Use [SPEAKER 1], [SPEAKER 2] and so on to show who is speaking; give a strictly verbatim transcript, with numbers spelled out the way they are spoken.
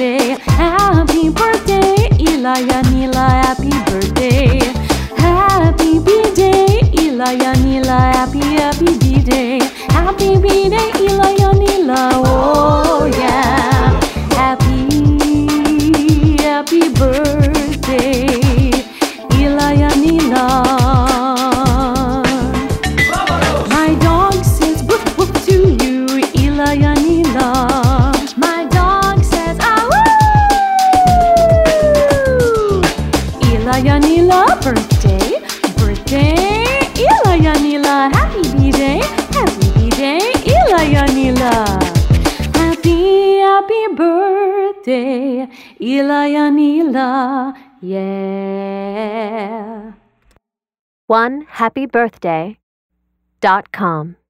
[SPEAKER 1] birthday, happy birthday, Ilayanila, happy birthday. Happy B-Day, Ilayanila, happy, happy B-Day. Happy B-Day, Ilayanila, oh yeah. Happy, happy birthday, Ilayanila. My dog says woof woof to you, Ilayanila. My dog says ah woo. Ilayanila, birthday, birthday, Ilayanila. Happy B-Day, happy B-Day, Ilayanila. Happy, happy birthday, Ilayanila, yeah.
[SPEAKER 2] one happy birthday dot com